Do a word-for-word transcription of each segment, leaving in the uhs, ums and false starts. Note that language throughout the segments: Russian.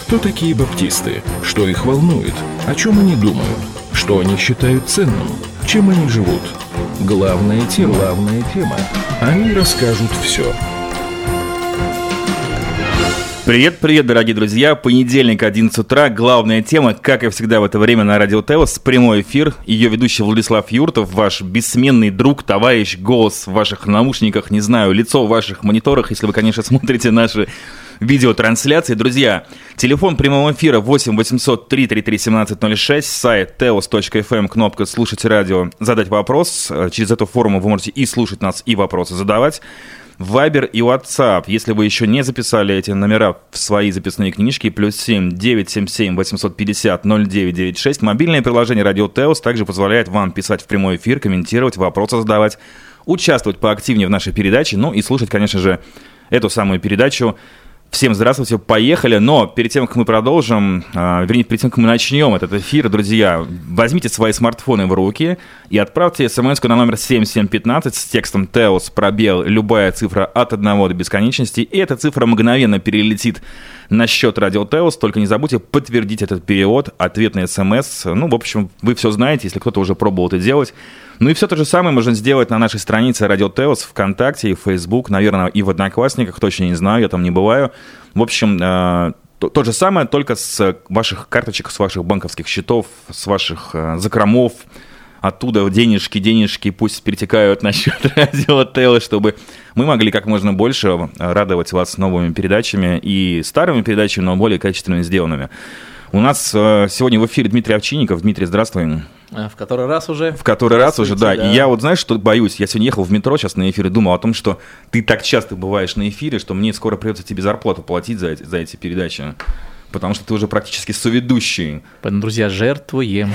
Кто такие баптисты? Что их волнует? О чем они думают? Что они считают ценным? Чем они живут? Главная тема. Главная тема. Они расскажут все. Привет-привет, дорогие друзья. Понедельник, одиннадцать утра. Главная тема, как и всегда в это время на Радио Теос. Прямой эфир. Ее ведущий Владислав Юртов, ваш бессменный друг, товарищ, голос в ваших наушниках, не знаю, лицо в ваших мониторах, если вы, конечно, смотрите наши видеотрансляции. Друзья, телефон прямого эфира восемь восемьсот три тридцать три семнадцать ноль шесть, сайт теос точка эф эм, кнопка «Слушать радио», задать вопрос. Через эту форму вы можете и слушать нас, и вопросы задавать. Вайбер и WhatsApp. Если вы еще не записали эти номера в свои записные книжки, плюс семь девятьсот семьдесят семь восемьсот пятьдесят ноль девять девяносто шесть. Мобильное приложение Радио Теос также позволяет вам писать в прямой эфир, комментировать, вопросы задавать, участвовать поактивнее в нашей передаче, ну и слушать, конечно же, эту самую передачу. Всем здравствуйте, поехали, но перед тем, как мы продолжим, э, вернее, перед тем, как мы начнем этот эфир, друзья, возьмите свои смартфоны в руки и отправьте смс-ку на номер семь семь пятнадцать с текстом «Теос», пробел, любая цифра от одного до бесконечности, и эта цифра мгновенно перелетит на счет Радио Теос, только не забудьте подтвердить этот перевод, ответ на смс, ну, в общем, вы все знаете, если кто-то уже пробовал это делать. Ну и все то же самое можно сделать на нашей странице Радио Теос, ВКонтакте и в Facebook, наверное, и в Одноклассниках, точно не знаю, я там не бываю. В общем, э, то, то же самое, только с ваших карточек, с ваших банковских счетов, с ваших э, закромов. Оттуда денежки, денежки пусть перетекают на счет Радио Теос, чтобы мы могли как можно больше радовать вас новыми передачами и старыми передачами, но более качественно сделанными. У нас э, сегодня в эфире Дмитрий Овчинников. Дмитрий, здравствуй. В который раз уже? В который раз уже, да. да. И я вот, знаешь, что боюсь? Я сегодня ехал в метро сейчас на эфир и думал о том, что ты так часто бываешь на эфире, что мне скоро придется тебе зарплату платить за эти, за эти передачи. Потому что ты уже практически соведущий. Поэтому, друзья, жертвуем.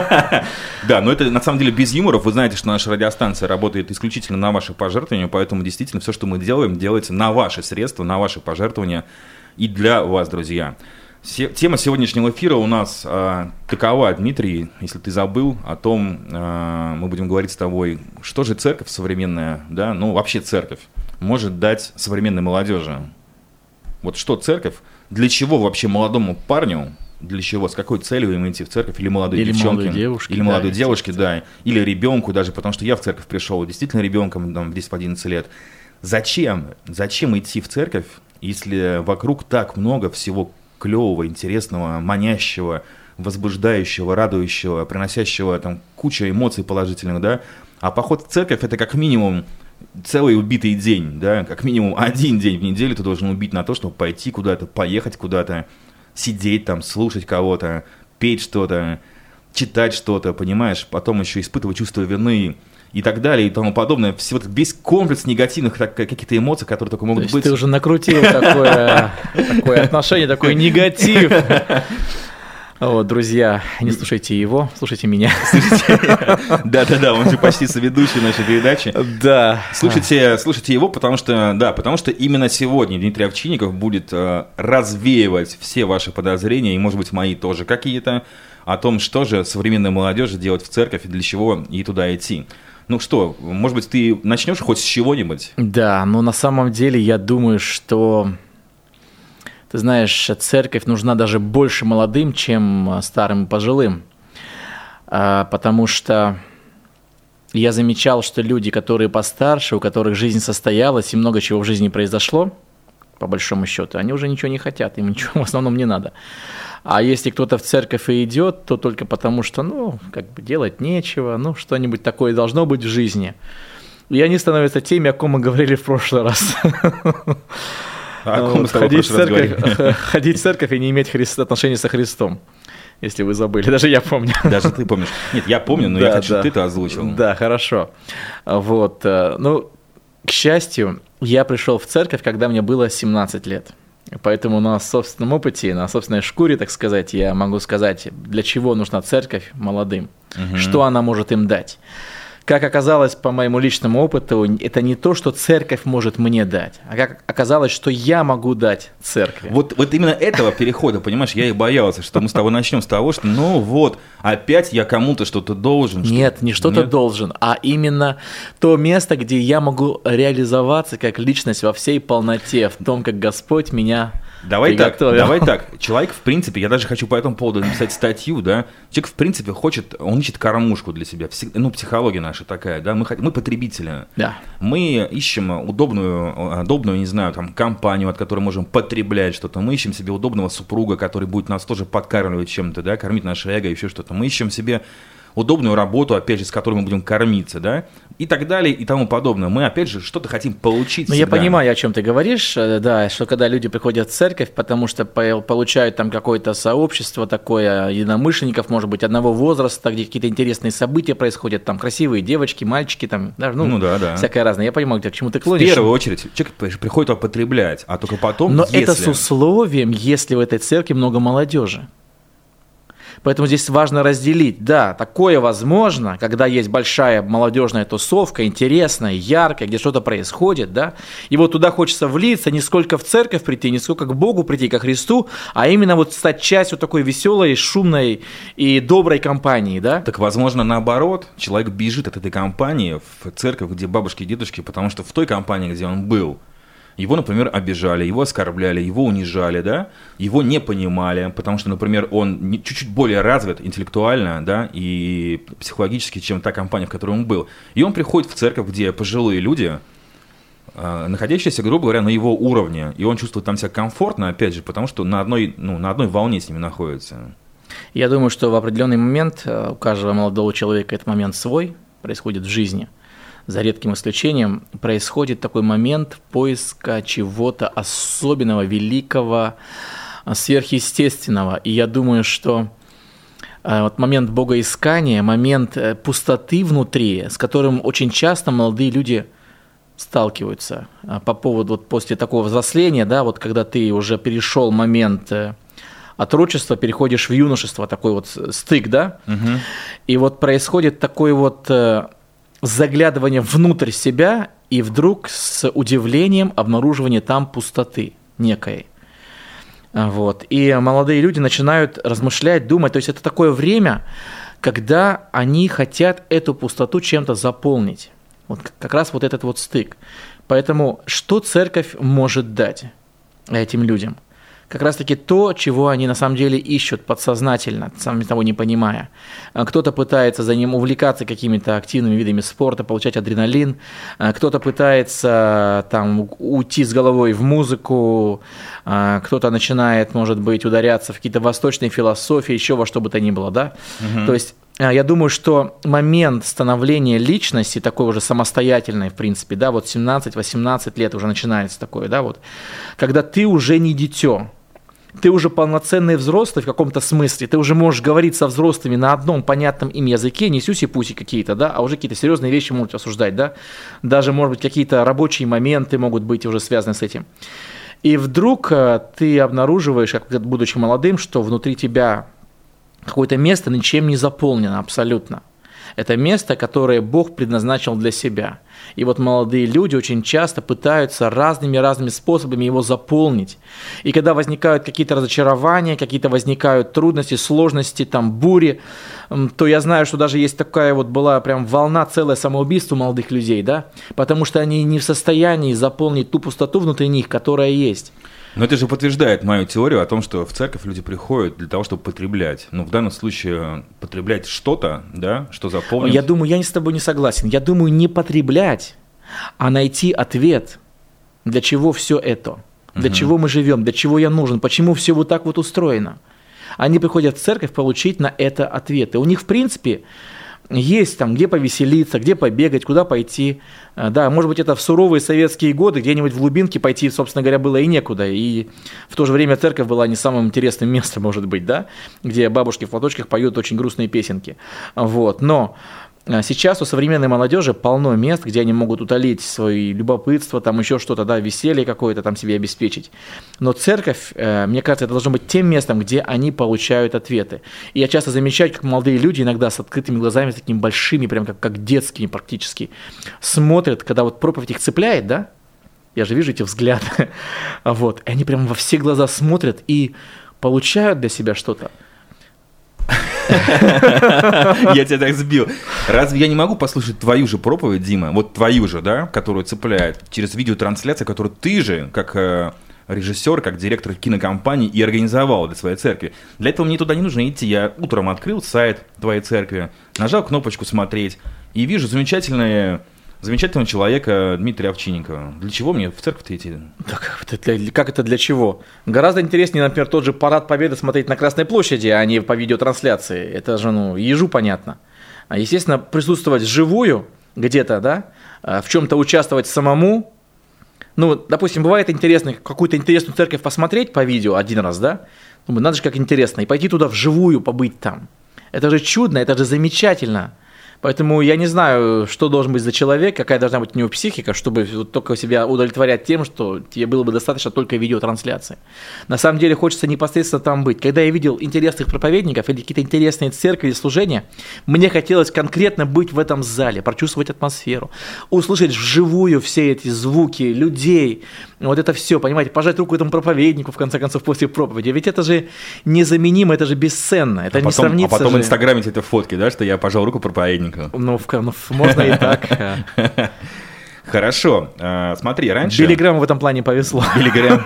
Да, но это на самом деле без юморов. Вы знаете, что наша радиостанция работает исключительно на ваши пожертвования, поэтому действительно все, что мы делаем, делается на ваши средства, на ваши пожертвования и для вас, друзья. Тема сегодняшнего эфира у нас э, такова, Дмитрий, если ты забыл о том, э, мы будем говорить с тобой, что же церковь современная, да, ну вообще церковь может дать современной молодежи. Вот что церковь, для чего вообще молодому парню, для чего, с какой целью им идти в церковь, или молодой или девчонке, девушке, или да, молодой девушке, да, или ребенку даже, потому что я в церковь пришел действительно ребенком, там, в десять-одиннадцать лет. Зачем, зачем идти в церковь, если вокруг так много всего клевого, интересного, манящего, возбуждающего, радующего, приносящего там кучу эмоций положительных, да, а поход в церковь — это как минимум целый убитый день, да, как минимум один день в неделю ты должен убить на то, чтобы пойти куда-то, поехать куда-то, сидеть там, слушать кого-то, петь что-то, читать что-то, понимаешь, потом еще испытывать чувство вины и так далее, и тому подобное. Все, вот весь комплекс негативных так, каких-то эмоций, которые только могут то есть быть. Ты уже накрутил такое, такое отношение, такой негатив. Вот, друзья, не слушайте его, слушайте меня. Да-да-да, он же почти соведущий нашей передачи. Да. Слушайте, слушайте его, потому что, да, потому что именно сегодня Дмитрий Овчинников будет э, развеивать все ваши подозрения, и, может быть, мои тоже какие-то, о том, что же современной молодежи делать в церковь и для чего ей туда идти. Ну что, может быть, ты начнешь хоть с чего-нибудь? Да, но на самом деле я думаю, что, ты знаешь, церковь нужна даже больше молодым, чем старым и пожилым. Потому что я замечал, что люди, которые постарше, у которых жизнь состоялась и много чего в жизни произошло, по большому счету, они уже ничего не хотят, им ничего в основном не надо. А если кто-то в церковь и идет, то только потому, что, ну, как бы делать нечего, ну, что-нибудь такое должно быть в жизни. И они становятся теми, о ком мы говорили в прошлый раз. А о ком мы с тобой в прошлый раз говорили? Ходить в церковь и не иметь отношения со Христом, если вы забыли. Даже я помню. Даже ты помнишь. Нет, я помню, но да, я хочу, да. чтобы ты это озвучил. Да, хорошо. Вот, ну, к счастью, я пришел в церковь, когда мне было семнадцать лет. Поэтому на собственном опыте, на собственной шкуре, так сказать, я могу сказать, для чего нужна церковь молодым, угу. Что она может им дать. Как оказалось, по моему личному опыту, это не то, что церковь может мне дать, а как оказалось, что я могу дать церкви. Вот, вот именно этого перехода, понимаешь, я и боялся, что мы с тобой начнем с того, что ну вот, опять я кому-то что-то должен. Нет, что... не что-то Нет. должен, а именно то место, где я могу реализоваться как личность во всей полноте, в том, как Господь меня Давай так, давай так. Человек, в принципе, я даже хочу по этому поводу написать статью, да. Человек, в принципе, хочет, он ищет кормушку для себя. Ну, психология наша такая, да. Мы, мы потребители. Да. Мы ищем удобную, удобную, не знаю, там, компанию, от которой можем потреблять что-то. Мы ищем себе удобного супруга, который будет нас тоже подкармливать чем-то, да, кормить наше эго, еще что-то. Мы ищем себе удобную работу, опять же, с которой мы будем кормиться, да, и так далее, и тому подобное. Мы, опять же, что-то хотим получить. Ну, я понимаю, о чем ты говоришь, да, что когда люди приходят в церковь, потому что получают там какое-то сообщество такое, единомышленников, может быть, одного возраста, где какие-то интересные события происходят, там красивые девочки, мальчики, там, даже, ну, ну да, да. всякое разное. Я понимаю, к чему ты клонишь. В первую очередь, человек приходит употреблять, а только потом, Но если... это с условием, если в этой церкви много молодежи. Поэтому здесь важно разделить. Да, такое возможно, когда есть большая молодежная тусовка, интересная, яркая, где что-то происходит, да, и вот туда хочется влиться, не сколько в церковь прийти, не сколько к Богу прийти, ко Христу, а именно вот стать частью такой веселой, шумной и доброй компании, да. Так, возможно, наоборот, человек бежит от этой компании в церковь, где бабушки и дедушки, потому что в той компании, где он был, его, например, обижали, его оскорбляли, его унижали, да, его не понимали, потому что, например, он чуть-чуть более развит интеллектуально, да, и психологически, чем та компания, в которой он был. И он приходит в церковь, где пожилые люди, находящиеся, грубо говоря, на его уровне, и он чувствует там себя комфортно, опять же, потому что на одной, ну, на одной волне с ними находится. Я думаю, что в определенный момент у каждого молодого человека этот момент свой происходит в жизни. За редким исключением происходит такой момент поиска чего-то особенного, великого, сверхъестественного. И я думаю, что вот момент богоискания, момент пустоты внутри, с которым очень часто молодые люди сталкиваются по поводу вот после такого взросления, да, вот когда ты уже перешел момент отрочества, переходишь в юношество, такой вот стык, да, угу. И вот происходит такой вот заглядывание внутрь себя, и вдруг с удивлением обнаруживание там пустоты некой. Вот. И молодые люди начинают размышлять, думать. То есть это такое время, когда они хотят эту пустоту чем-то заполнить. Вот как раз вот этот вот стык. Поэтому что церковь может дать этим людям? Как раз-таки то, чего они на самом деле ищут подсознательно, сами того не понимая. Кто-то пытается за ним увлекаться какими-то активными видами спорта, получать адреналин, кто-то пытается там уйти с головой в музыку, кто-то начинает, может быть, ударяться в какие-то восточные философии, еще во что бы то ни было, да? Угу. То есть я думаю, что момент становления личности, такой уже самостоятельной, в принципе, да, вот семнадцать-восемнадцать лет уже начинается такое, да, вот, когда ты уже не дитё, ты уже полноценный взрослый в каком-то смысле, ты уже можешь говорить со взрослыми на одном понятном им языке, не сюси-пуси какие-то, да, а уже какие-то серьезные вещи можете осуждать, да, даже, может быть, какие-то рабочие моменты могут быть уже связаны с этим. И вдруг ты обнаруживаешь, как будучи молодым, что внутри тебя какое-то место ничем не заполнено абсолютно. Это место, которое Бог предназначил для себя. И вот молодые люди очень часто пытаются разными-разными способами его заполнить. И когда возникают какие-то разочарования, какие-то возникают трудности, сложности, там, бури, то я знаю, что даже есть такая вот была прям волна, целое самоубийство молодых людей, да, потому что они не в состоянии заполнить ту пустоту внутри них, которая есть. Но это же подтверждает мою теорию о том, что в церковь люди приходят для того, чтобы потреблять. Ну, в данном случае потреблять что-то, да, что заполнит. Я думаю, я с тобой не согласен. Я думаю, не потреблять, а найти ответ, для чего все это, для угу. чего мы живем, для чего я нужен, почему все вот так вот устроено. Они приходят в церковь получить на это ответы. У них, в принципе, есть там, где повеселиться, где побегать, куда пойти. Да, может быть, это в суровые советские годы, где-нибудь в глубинке пойти, собственно говоря, было и некуда. И в то же время церковь была не самым интересным местом, может быть, да, где бабушки в платочках поют очень грустные песенки. Вот. Но сейчас у современной молодежи полно мест, где они могут утолить свое любопытство, там еще что-то, да, веселье какое-то там себе обеспечить. Но церковь, мне кажется, это должно быть тем местом, где они получают ответы. И я часто замечаю, как молодые люди иногда с открытыми глазами, с такими большими, прям как, как детскими практически, смотрят, когда вот проповедь их цепляет, да, я же вижу эти взгляды, вот, и они прям во все глаза смотрят и получают для себя что-то. Я тебя так сбил. Разве я не могу послушать твою же проповедь, Дима, вот твою же, да, которую цепляет через видеотрансляцию, которую ты же, как режиссер, как директор кинокомпании и организовал для своей церкви. Для этого мне туда не нужно идти. Я утром открыл сайт твоей церкви, нажал кнопочку «Смотреть» и вижу замечательные... замечательного человека Дмитрия Овчинникова. Для чего мне в церковь-то идти? Да как, это для, как это для чего? Гораздо интереснее, например, тот же парад Победы смотреть на Красной площади, а не по видеотрансляции. Это же, ну, ежу понятно. А, естественно, присутствовать вживую где-то, да, в чем-то участвовать самому. Ну, допустим, бывает интересно какую-то интересную церковь посмотреть по видео один раз, да? Думаю, надо же как интересно. И пойти туда вживую, побыть там. Это же чудно, это же замечательно. Поэтому я не знаю, что должен быть за человек, какая должна быть у него психика, чтобы вот только себя удовлетворять тем, что тебе было бы достаточно только видеотрансляции. На самом деле хочется непосредственно там быть. Когда я видел интересных проповедников или какие-то интересные церкви или служения, мне хотелось конкретно быть в этом зале, прочувствовать атмосферу, услышать вживую все эти звуки людей, вот это все, понимаете, пожать руку этому проповеднику, в конце концов, после проповеди. Ведь это же незаменимо, это же бесценно, это а не потом, сравнится А потом же. в Инстаграме эти фотки, да, что я пожал руку проповеднику. Ну, ну, можно и так. Хорошо. Смотри, раньше... Билли Грэму в этом плане повезло. Билли Грэм.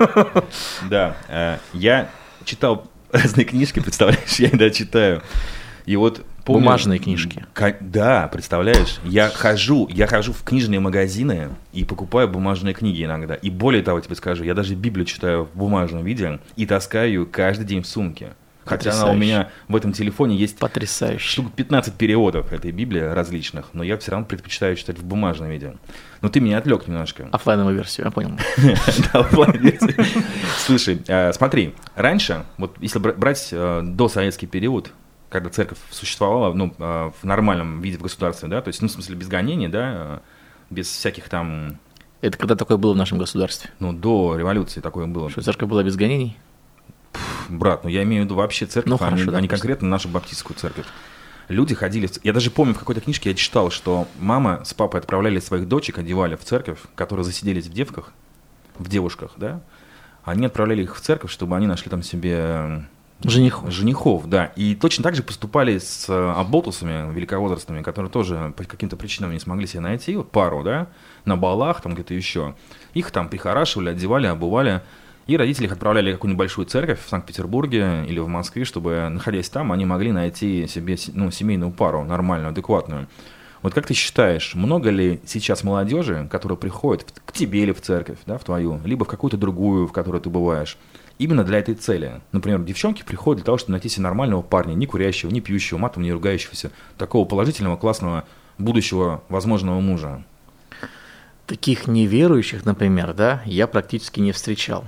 Да. Я читал разные книжки, представляешь, я иногда читаю. И вот помню... Бумажные книжки. Да, представляешь, я хожу, я хожу в книжные магазины и покупаю бумажные книги иногда. И более того, тебе скажу, я даже Библию читаю в бумажном виде и таскаю ее каждый день в сумке. Хотя она у меня в этом телефоне есть Потрясающе. штук пятнадцать переводов этой Библии различных, но я все равно предпочитаю читать в бумажном виде. Но ты меня отвлек немножко. Оффлайновую версию, я понял. Да, оффлайн версию. Слушай, смотри, раньше, вот если брать досоветский период, когда церковь существовала, ну, в нормальном виде в государстве, да, то есть, ну, в смысле, без гонений, да, без всяких там... Это когда такое было в нашем государстве? Ну, до революции такое было. Что церковь была без гонений? Брат, ну я имею в виду вообще церковь, ну, а, хорошо, не, да, а не конкретно нашу баптистскую церковь. Люди ходили... В... Я даже помню, в какой-то книжке я читал, что мама с папой отправляли своих дочек, одевали в церковь, которые засиделись в девках, в девушках, да, они отправляли их в церковь, чтобы они нашли там себе... Женихов. Женихов, да. И точно так же поступали с аболтусами великовозрастными, которые тоже по каким-то причинам не смогли себе найти вот пару, да, на балах, там где-то еще. Их там прихорашивали, одевали, обували. И родители их отправляли в какую-нибудь большую церковь в Санкт-Петербурге или в Москве, чтобы, находясь там, они могли найти себе, ну, семейную пару, нормальную, адекватную. Вот как ты считаешь, много ли сейчас молодежи, которая приходит к тебе или в церковь, да, в твою, либо в какую-то другую, в которой ты бываешь, именно для этой цели? Например, девчонки приходят для того, чтобы найти себе нормального парня, не курящего, не пьющего, матом не ругающегося, такого положительного, классного, будущего, возможного мужа. Таких неверующих, например, да, я практически не встречал.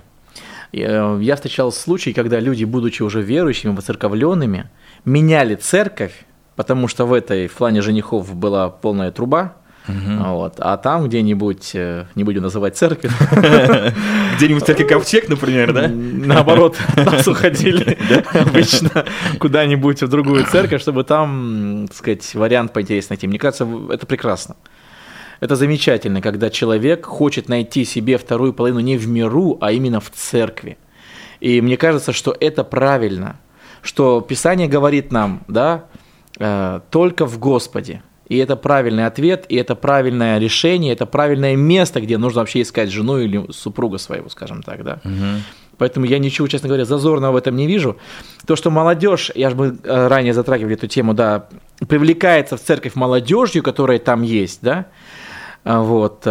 Я встречал случаи, когда люди, будучи уже верующими, воцерковленными, меняли церковь, потому что в этой в плане женихов была полная труба, угу. Вот, а там где-нибудь, не будем называть церковь, где-нибудь церковь Ковчег, например, да? Наоборот, нас уходили обычно куда-нибудь в другую церковь, чтобы там, так сказать, вариант поинтереснее найти. Мне кажется, это прекрасно. Это замечательно, когда человек хочет найти себе вторую половину не в миру, а именно в церкви. И мне кажется, что это правильно, что Писание говорит нам, да, э, только в Господе. И это правильный ответ, и это правильное решение, это правильное место, где нужно вообще искать жену или супруга своего, скажем так, да. Угу. Поэтому я ничего, честно говоря, зазорного в этом не вижу. То, что молодежь, я же мы ранее затрагивали эту тему, да, привлекается в церковь молодежью, которая там есть, да, вот,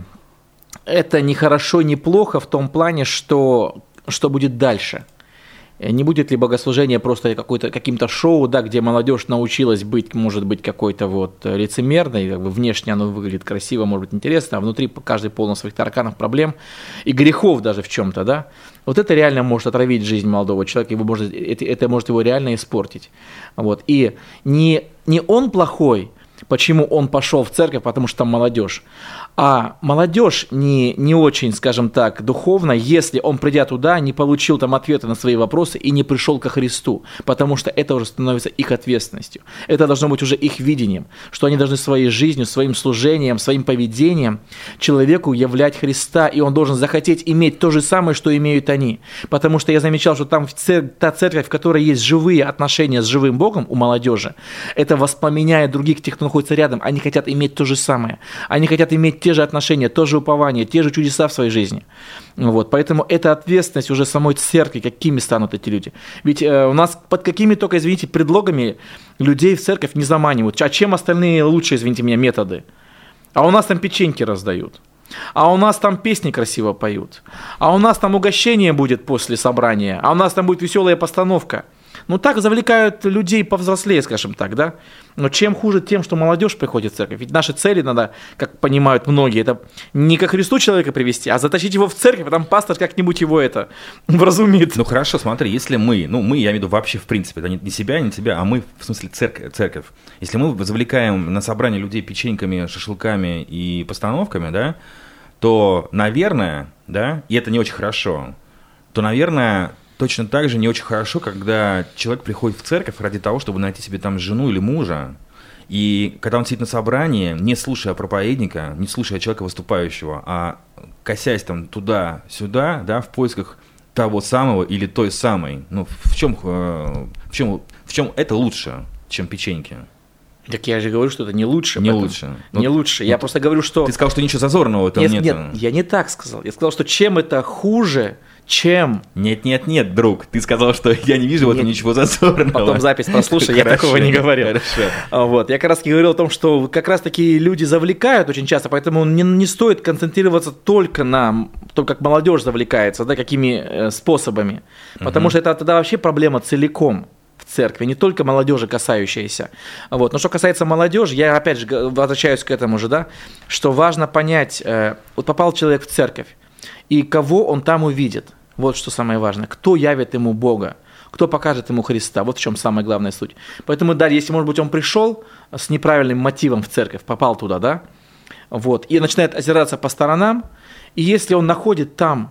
это не хорошо, не плохо в том плане, что, что будет дальше. Не будет ли богослужение просто какой-то, каким-то шоу, да, где молодежь научилась быть, может быть, какой-то вот лицемерной, как бы внешне оно выглядит красиво, может быть, интересно, а внутри каждый полон своих тараканов, проблем и грехов даже в чем-то, да. Вот это реально может отравить жизнь молодого человека, его может, это, это может его реально испортить. Вот. И не, не он плохой, почему он пошел в церковь, потому что там молодежь. А молодежь не, не очень, скажем так, духовно, если он, придя туда, не получил там ответы на свои вопросы и не пришел ко Христу, потому что это уже становится их ответственностью. Это должно быть уже их видением, что они должны своей жизнью, своим служением, своим поведением человеку являть Христа, и он должен захотеть иметь то же самое, что имеют они. Потому что я замечал, что там та церковь, в которой есть живые отношения с живым Богом у молодежи, это воспламеняет других тех, находятся рядом, они хотят иметь то же самое. Они хотят иметь те же отношения, то же упование, те же чудеса в своей жизни. Вот, поэтому это ответственность уже самой церкви, какими станут эти люди. Ведь э, у нас под какими только, извините, предлогами людей в церковь не заманивают. А чем остальные лучше, извините меня, методы? А у нас там печеньки раздают. А у нас там песни красиво поют. А у нас там угощение будет после собрания. А у нас там будет веселая постановка. Ну, так завлекают людей повзрослее, скажем так, да? Но чем хуже тем, что молодежь приходит в церковь? Ведь наши цели надо, как понимают многие, это не ко Христу человека привести, а затащить его в церковь, а там пастор как-нибудь его это вразумит. Ну, хорошо, смотри, если мы, ну, мы, я имею в виду вообще в принципе, да, не себя, не тебя, а мы, в смысле, церковь, церковь. Если мы завлекаем на собрание людей печеньками, шашлыками и постановками, да, то, наверное, да, и это не очень хорошо, то, наверное... Точно так же не очень хорошо, когда человек приходит в церковь ради того, чтобы найти себе там жену или мужа, и когда он сидит на собрании, не слушая проповедника, не слушая человека выступающего, а косясь там туда-сюда, да, в поисках того самого или той самой, ну, в чем, в чем, в чем это лучше, чем печеньки? Так я же говорю, что это не лучше. Не лучше. Не ну, лучше. Я ну, просто говорю, что... Ты сказал, что ничего зазорного в этом нет. Нет, я не так сказал. Я сказал, что чем это хуже, чем... Нет, нет, нет, друг. Ты сказал, что я не вижу нет. в этом ничего зазорного. Потом запись прослушай, я такого не говорил. Хорошо. Вот. Я как раз говорил о том, что как раз такие люди завлекают очень часто, поэтому не, не стоит концентрироваться только на том, как молодежь завлекается, да, какими способами. Потому угу. что это тогда вообще проблема целиком. В церкви, не только молодежи касающиеся. Вот. Но что касается молодежи, я опять же возвращаюсь к этому же, да, что важно понять, э, вот попал человек в церковь, и кого он там увидит. Вот что самое важное. Кто явит ему Бога, кто покажет ему Христа. Вот в чем самая главная суть. Поэтому, да, если, может быть, он пришел с неправильным мотивом в церковь, попал туда, да, вот, и начинает озираться по сторонам, и если он находит там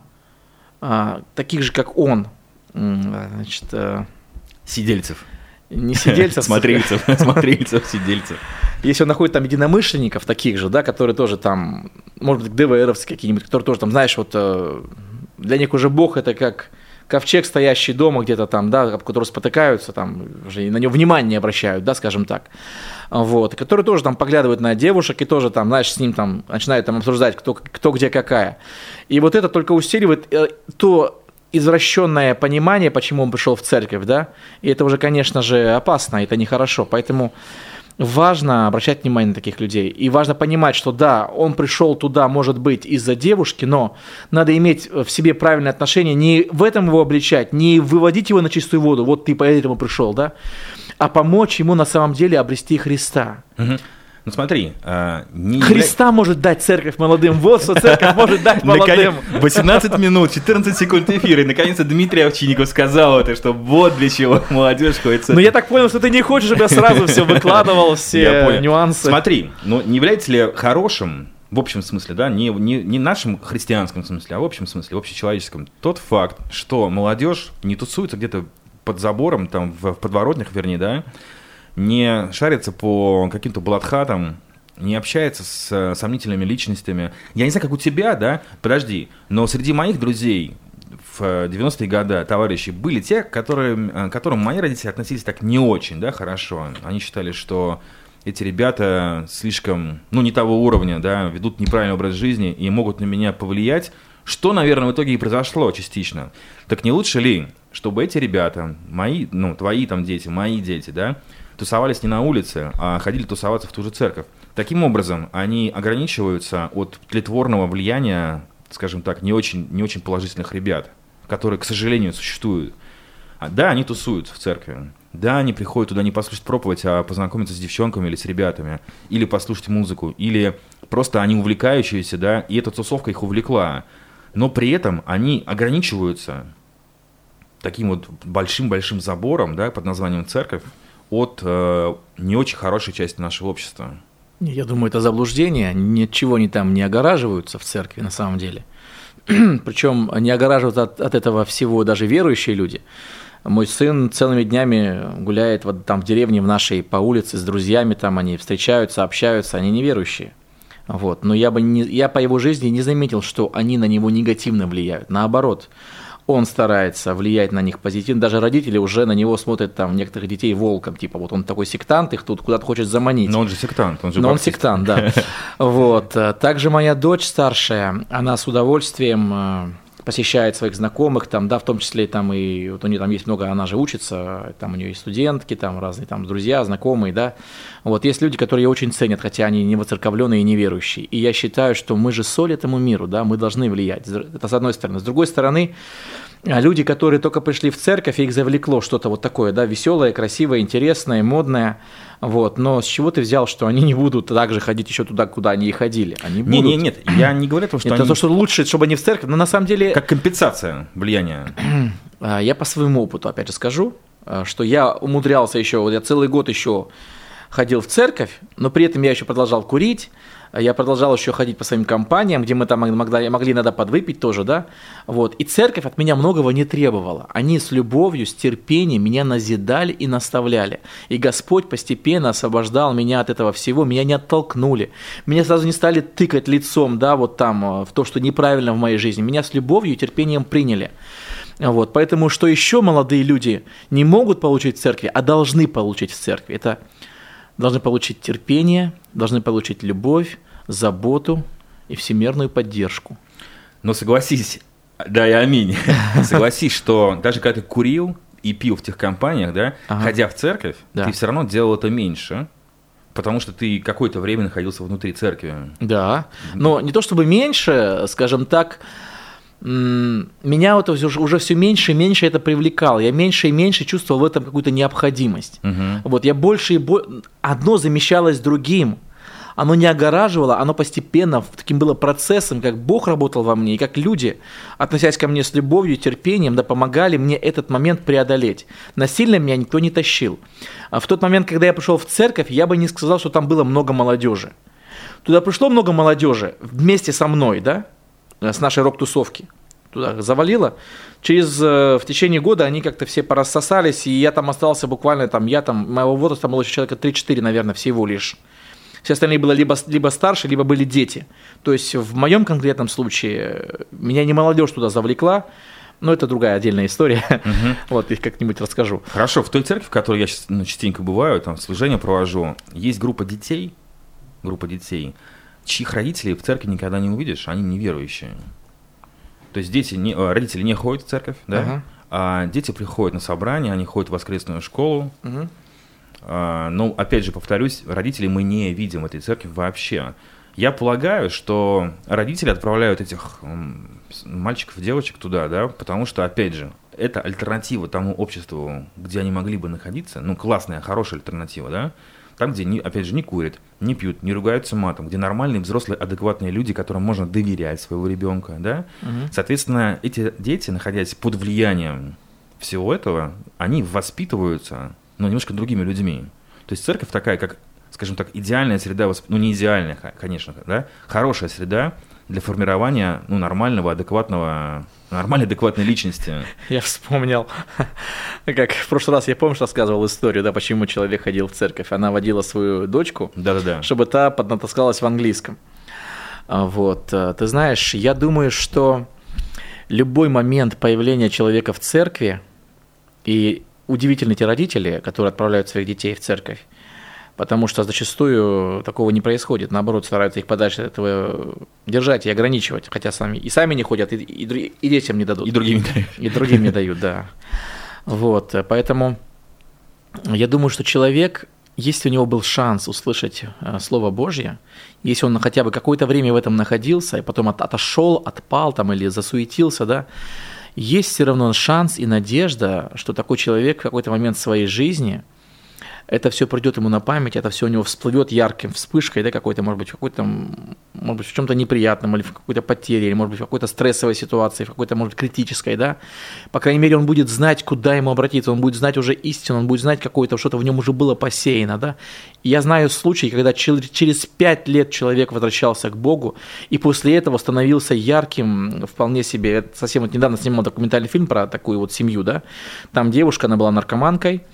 а, таких же, как он, значит... А, сидельцев. Не сидельцев. Смотрельцев, смотрельцев, сидельцев. Если он находит там единомышленников таких же, да, которые тоже там, может быть, ДВРовцы какие-нибудь, которые тоже там, знаешь, вот для них уже Бог это как ковчег, стоящий дома где-то там, да, которые спотыкаются, там, уже на него внимание не обращают, да, скажем так. Вот, которые тоже там поглядывают на девушек и тоже там, знаешь, с ним там начинают там обсуждать, кто, кто где какая. И вот это только усиливает то извращенное понимание, почему он пришел в церковь, да, и это уже, конечно же, опасно, это нехорошо, поэтому важно обращать внимание на таких людей, и важно понимать, что да, он пришел туда, может быть, из-за девушки, но надо иметь в себе правильное отношение, не в этом его обличать, не выводить его на чистую воду, вот ты поэтому пришел, да, а помочь ему на самом деле обрести Христа. Угу. Ну смотри, а, не Христа явля... может дать церковь молодым, вот что церковь может дать молодым. восемнадцать минут, четырнадцать секунд эфира, и наконец-то Дмитрий Овчинников сказал это, что вот для чего молодежь ходит в церковь. Ну я так понял, что ты не хочешь, чтобы я сразу все выкладывал, все нюансы. Смотри, ну не является ли хорошим, в общем смысле, да, не, не, не нашем христианском смысле, а в общем смысле, в общечеловеческом, тот факт, что молодежь не тусуется где-то под забором, там в подворотнях, вернее, да, не шарится по каким-то блатхатам, не общается с сомнительными личностями. Я не знаю, как у тебя, да, подожди, но среди моих друзей в девяностые годы, товарищи, были те, которые, к которым мои родители относились так не очень, да, хорошо. Они считали, что эти ребята слишком, ну, не того уровня, да, ведут неправильный образ жизни и могут на меня повлиять, что, наверное, в итоге и произошло частично. Так не лучше ли, чтобы эти ребята, мои, ну, твои там дети, мои дети, да, тусовались не на улице, а ходили тусоваться в ту же церковь. Таким образом, они ограничиваются от тлетворного влияния, скажем так, не очень, не очень положительных ребят, которые, к сожалению, существуют. А, да, они тусуются в церкви. Да, они приходят туда не послушать проповедь, а познакомиться с девчонками или с ребятами, или послушать музыку, или просто они увлекающиеся, да, и эта тусовка их увлекла. Но при этом они ограничиваются таким вот большим-большим забором, да, под названием церковь, от э, не очень хорошей части нашего общества. Я думаю, это заблуждение. Ничего они там не огораживаются в церкви на самом деле. Причем не огораживаются от, от этого всего даже верующие люди. Мой сын целыми днями гуляет вот там в деревне в нашей по улице с друзьями, там они встречаются, общаются, они неверующие. Вот. Но я, бы не, я по его жизни не заметил, что они на него негативно влияют. Наоборот, он старается влиять на них позитивно. Даже родители уже на него смотрят, там, некоторых детей волком. Типа, вот он такой сектант, их тут куда-то хочет заманить. Но он же сектант, он же Но баптист. он сектант, да. Вот. Также моя дочь старшая, она с удовольствием посещает своих знакомых, там, да, в том числе там и вот у нее там есть много, она же учится, там у нее и студентки, там разные там друзья, знакомые, да. Вот есть люди, которые ее очень ценят, хотя они не воцерковленные и неверующие. И я считаю, что мы же соль этому миру, да, мы должны влиять. Это с одной стороны. С другой стороны, люди, которые только пришли в церковь, и их завлекло что-то вот такое, да, веселое, красивое, интересное, модное. Вот, но с чего ты взял, что они не будут так же ходить еще туда, куда они и ходили? Они будут. Не, не, нет, я не говорю о том, что это они... то, что лучше, чтобы они в церковь, но на самом деле... Как компенсация влияния. Я по своему опыту, опять же, скажу, что я умудрялся еще, вот я целый год еще ходил в церковь, но при этом я еще продолжал курить, я продолжал еще ходить по своим компаниям, где мы там могли, могли иногда подвыпить тоже, да, вот, и церковь от меня многого не требовала. Они с любовью, с терпением меня назидали и наставляли, и Господь постепенно освобождал меня от этого всего, меня не оттолкнули, меня сразу не стали тыкать лицом, да, вот там, в то, что неправильно в моей жизни, меня с любовью и терпением приняли. Вот, поэтому что еще молодые люди не могут получить в церкви, а должны получить в церкви, это должны получить терпение, должны получить любовь, заботу и всемирную поддержку. Но согласись, да и аминь, согласись, что даже когда ты курил и пил в тех компаниях, да, ага. ходя в церковь, да. ты все равно делал это меньше, потому что ты какое-то время находился внутри церкви. Да, но не то чтобы меньше, скажем так, меня это уже, уже все меньше и меньше это привлекало. Я меньше и меньше чувствовал в этом какую-то необходимость. Uh-huh. Вот я больше и больше... Одно замещалось другим. Оно не огораживало, оно постепенно таким было процессом, как Бог работал во мне, и как люди, относясь ко мне с любовью, терпением, да, помогали мне этот момент преодолеть. Насильно меня никто не тащил. А в тот момент, когда я пришел в церковь, я бы не сказал, что там было много молодежи. Туда пришло много молодежи вместе со мной, да, с нашей рок-тусовки. Туда завалило. Через, в течение года они как-то все порассосались, и я там остался буквально, там, я там, моего возраста было еще человека три-четыре, наверное, всего лишь. Все остальные были либо, либо старше, либо были дети. То есть в моем конкретном случае меня не молодежь туда завлекла, но это другая отдельная история. Угу. Вот, их как-нибудь расскажу. Хорошо, в той церкви, в которой я сейчас, ну, частенько бываю, там служение провожу, есть группа детей, группа детей, чьих родителей в церкви никогда не увидишь, они неверующие. То есть дети не, родители не ходят в церковь, да? Ага. А дети приходят на собрания, они ходят в воскресную школу. Угу. А, но, опять же, повторюсь, родителей мы не видим в этой церкви вообще. Я полагаю, что родители отправляют этих мальчиков и девочек туда, да, потому что, опять же, это альтернатива тому обществу, где они могли бы находиться, ну, классная, хорошая альтернатива, да, там, где, опять же, не курят, не пьют, не ругаются матом, где нормальные, взрослые, адекватные люди, которым можно доверять своего ребенка, да. Угу. Соответственно, эти дети, находясь под влиянием всего этого, они воспитываются, но немножко другими людьми. То есть церковь такая, как, скажем так, идеальная среда, восп... ну, не идеальная, конечно, да, хорошая среда для формирования, ну, нормального, адекватного, нормальной, адекватной личности. Я вспомнил, как в прошлый раз, я, помнишь, рассказывал историю, да, почему человек ходил в церковь. Она водила свою дочку, да-да-да, чтобы та поднатаскалась в английском. Вот, ты знаешь, я думаю, что любой момент появления человека в церкви, и удивительны те родители, которые отправляют своих детей в церковь, потому что зачастую такого не происходит, наоборот, стараются их подальше от этого держать и ограничивать, хотя сами и сами не ходят, и, и, и детям не дадут. И другим не дают. И другим не дают, да. Вот, поэтому я думаю, что человек, если у него был шанс услышать Слово Божье, если он хотя бы какое-то время в этом находился, и потом от, отошел, отпал там или засуетился, да, есть все равно шанс и надежда, что такой человек в какой-то момент своей жизни, это все придет ему на память, это все у него всплывет ярким вспышкой, да, какой-то, может быть, в какой-то, может быть, в чем-то неприятном, или в какой-то потере, или, может быть, в какой-то стрессовой ситуации, в какой-то, может быть, критической, да. По крайней мере, он будет знать, куда ему обратиться, он будет знать уже истину, он будет знать какое-то, что-то в нем уже было посеяно, да. И я знаю случаи, когда через пять лет человек возвращался к Богу, и после этого становился ярким, вполне себе, я совсем вот недавно снимал документальный фильм про такую вот семью, да. Там девушка, она была наркоманкой,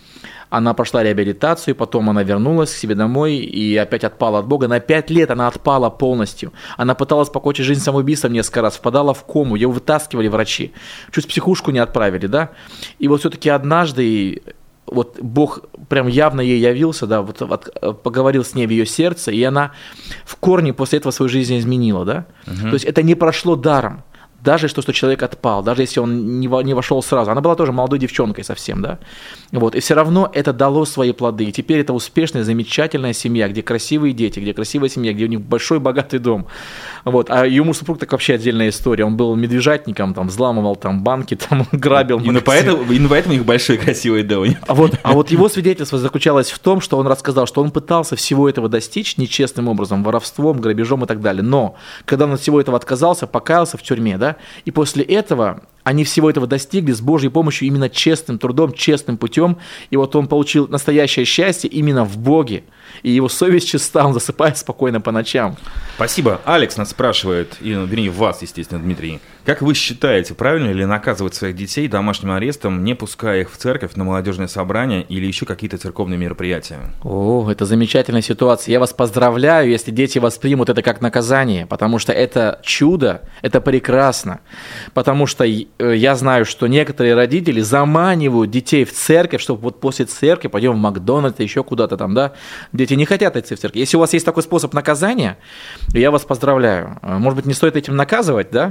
Она прошла реабилитацию, потом она вернулась к себе домой и опять отпала от Бога. На пять лет она отпала полностью. Она пыталась покончить жизнь самоубийством несколько раз, впадала в кому, ее вытаскивали врачи. Чуть в психушку не отправили, да. И вот все-таки однажды вот Бог прям явно ей явился, да, вот от, поговорил с ней в ее сердце, и она в корне после этого свою жизнь изменила, да. Угу. То есть это не прошло даром. Даже что, что человек отпал, даже если он не вошел сразу. Она была тоже молодой девчонкой совсем, да. Вот. И все равно это дало свои плоды. И теперь это успешная, замечательная семья, где красивые дети, где красивая семья, где у них большой богатый дом. Вот. А ее муж-супруг так вообще отдельная история. Он был медвежатником, там, взламывал там, банки, там, грабил. Именно поэтому, именно поэтому у них большой красивый дом. А вот, а вот его свидетельство заключалось в том, что он рассказал, что он пытался всего этого достичь нечестным образом, воровством, грабежом и так далее. Но когда он от всего этого отказался, покаялся в тюрьме, да, и после этого они всего этого достигли с Божьей помощью именно честным трудом, честным путем. И вот он получил настоящее счастье именно в Боге. И его совесть чиста, он засыпает спокойно по ночам. Спасибо. Алекс нас спрашивает, и, вернее, вас, естественно, Дмитрий. Как вы считаете, правильно ли наказывать своих детей домашним арестом, не пуская их в церковь на молодежные собрания или еще какие-то церковные мероприятия? О, это замечательная ситуация. Я вас поздравляю, если дети воспримут это как наказание, потому что это чудо, это прекрасно. Потому что я знаю, что некоторые родители заманивают детей в церковь, чтобы вот после церкви пойдем в Макдональдс, еще куда-то там, да. Дети не хотят идти в церковь. Если у вас есть такой способ наказания, я вас поздравляю. Может быть, не стоит этим наказывать, да?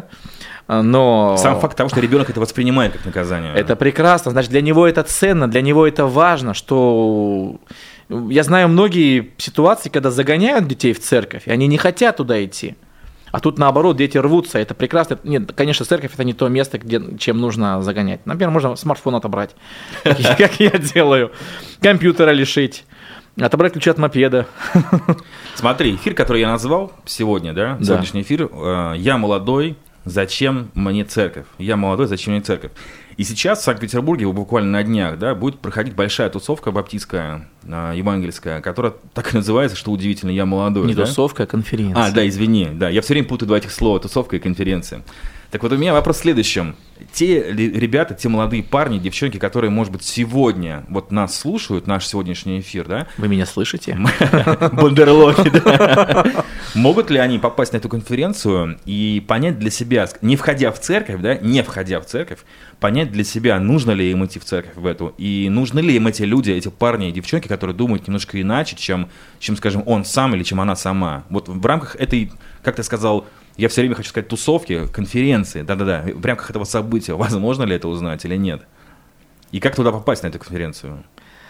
Но сам факт того, что ребенок это воспринимает как наказание. Это прекрасно, значит, для него это ценно, для него это важно, что я знаю многие ситуации, когда загоняют детей в церковь, и они не хотят туда идти. А тут наоборот, дети рвутся, это прекрасно. Нет, конечно, церковь это не то место, где, чем нужно загонять. Например, можно смартфон отобрать, как я делаю, компьютера лишить. Отобрать ключи от мопеда. Смотри, эфир, который я назвал сегодня, да, сегодняшний эфир, «Я молодой, зачем мне церковь?» «Я молодой, зачем мне церковь?» И сейчас в Санкт-Петербурге, буквально на днях, да, будет проходить большая тусовка баптистская, евангельская, которая так и называется, что удивительно, «Я молодой». Не да? тусовка, а конференция. А, да, извини, да, я все время путаю два этих слова, тусовка и конференция. Так вот, у меня вопрос в следующем. Те ребята, те молодые парни, девчонки, которые, может быть, сегодня вот нас слушают, наш сегодняшний эфир, да? Вы меня слышите? Бандерлоги, да. Могут ли они попасть на эту конференцию и понять для себя, не входя в церковь, да, не входя в церковь, понять для себя, нужно ли им идти в церковь в эту, и нужны ли им эти люди, эти парни и девчонки, которые думают немножко иначе, чем, чем, скажем, он сам или чем она сама. Вот в рамках этой, как ты сказал, я все время хочу сказать тусовки, конференции, да-да-да, в рамках этого события, возможно ли это узнать или нет? И как туда попасть, на эту конференцию?